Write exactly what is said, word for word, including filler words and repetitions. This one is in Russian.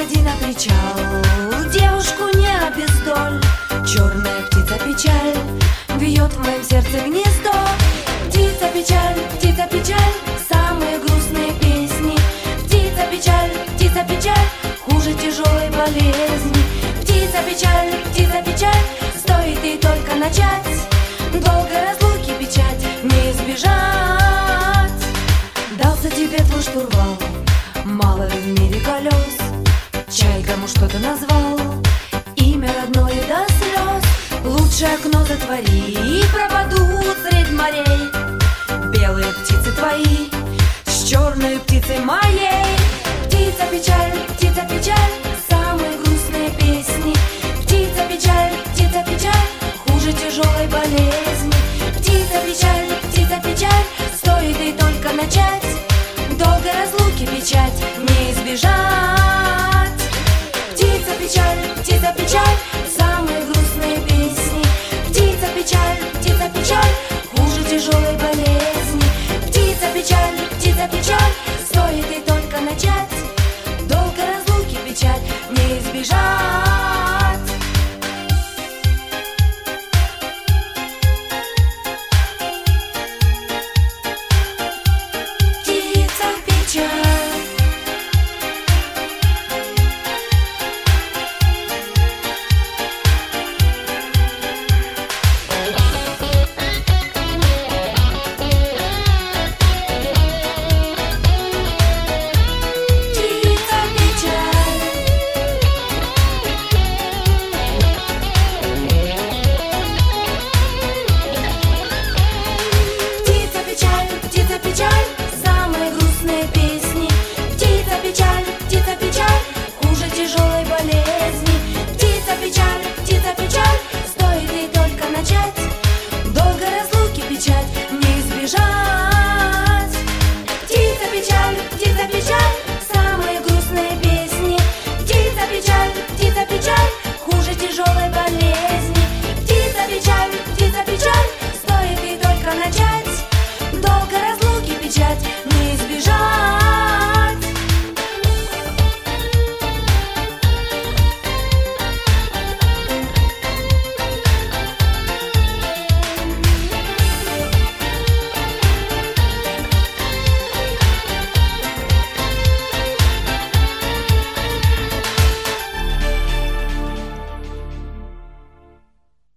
выходи на причал, девушку не обездоль. Черная птица печаль вьет в моем сердце гнездо. Птица печаль, птица печаль, самые грустные песни. Птица печаль, птица печаль, хуже тяжелой болезни. Птица печаль, птица печаль, стоит ей только начать, долгой разлуки печать не избежать. Дался тебе твой штурвал, мало ли в мире колес. Чай кому что-то назвал, имя родное до слез. Лучше окно затвори и пропадут средь морей белые птицы твои с черной птицей моей. Птица печаль, птица печаль, самые грустные песни. Птица печаль, птица печаль, хуже тяжелой болезни. Птица печаль, птица печаль, стоит ей только начать, долгой разлуки печать не избежать.